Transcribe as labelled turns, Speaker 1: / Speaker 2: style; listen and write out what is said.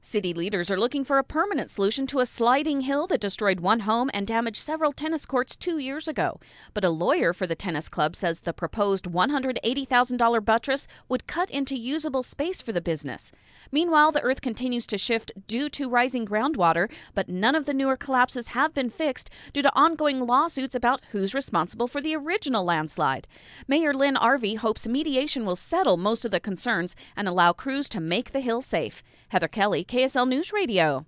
Speaker 1: City leaders are looking for a permanent solution to a sliding hill that destroyed one home and damaged several tennis courts 2 years ago. But a lawyer for the tennis club says the proposed $180,000 buttress would cut into usable space for the business. Meanwhile, the earth continues to shift due to rising groundwater, but none of the newer collapses have been fixed due to ongoing lawsuits about who's responsible for the original landslide. Mayor Lynn Arvey hopes mediation will settle most of the concerns and allow crews to make the hill safe. Heather Kelly, KSL News Radio.